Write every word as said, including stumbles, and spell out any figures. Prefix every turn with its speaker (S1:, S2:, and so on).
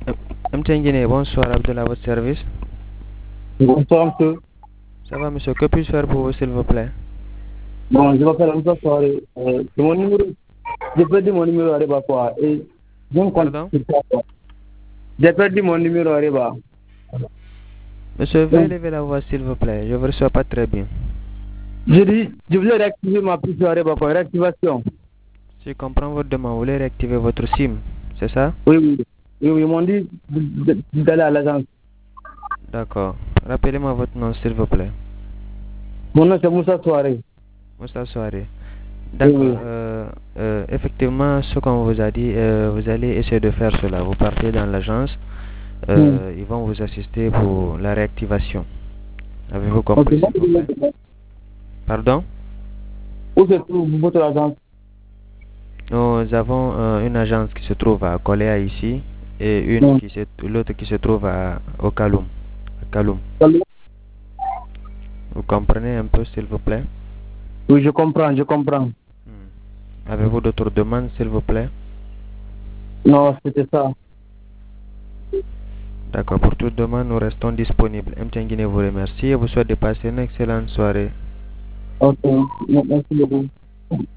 S1: M T N Guinée, bonsoir, Abdullah, à votre service.
S2: Bonsoir, monsieur.
S1: Ça va, monsieur? Que puis-je faire pour vous, s'il vous plaît?
S2: Bon, je m'appelle Hamza Soare. Euh, c'est mon numéro. J'ai perdu mon numéro à Reba, quoi. Et je me compte
S1: Pardon?
S2: sur ça, quoi. J'ai perdu mon numéro à Reba.
S1: Monsieur, veuillez
S2: Donc,
S1: lever la voix, s'il vous plaît. Je ne vous reçois pas très bien.
S2: je dis, je voulais réactiver ma puce à Reba, quoi. Réactivation.
S1: Si je comprends votre demande, vous voulez réactiver votre SIM, c'est ça?
S2: Oui, oui. Oui, oui, ils m'ont dit de- de- d'aller à l'agence.
S1: D'accord. Rappelez-moi votre nom, s'il vous plaît.
S2: Mon nom, c'est Moussa Soare.
S1: Moussa Soare.
S2: Oui,
S1: D'accord.
S2: oui.
S1: Euh, euh, effectivement, ce qu'on vous a dit, euh, vous allez essayer de faire cela. Vous partez dans l'agence.
S2: Hmm.
S1: Euh, ils vont vous assister pour la réactivation. Avez-vous
S2: Ok,
S1: compris,
S2: moi,
S1: s'il
S2: je
S1: vous plaît?
S2: voulais-
S1: Pardon?
S2: où se trouve votre agence?
S1: Nous avons euh, une agence qui se trouve à Koléa ici et une
S2: Hmm.
S1: qui se, l'autre qui se trouve à, au Kaloum. À Kaloum.
S2: Allô?
S1: Vous comprenez un peu, s'il vous plaît?
S2: Oui, je comprends, je comprends.
S1: Hmm. Avez-vous d'autres demandes, s'il vous plaît?
S2: Non, c'était ça.
S1: D'accord. Pour toute demande, nous restons disponibles. M T N Guinée vous remercie et vous souhaite de passer une excellente soirée.
S2: Ok, merci beaucoup.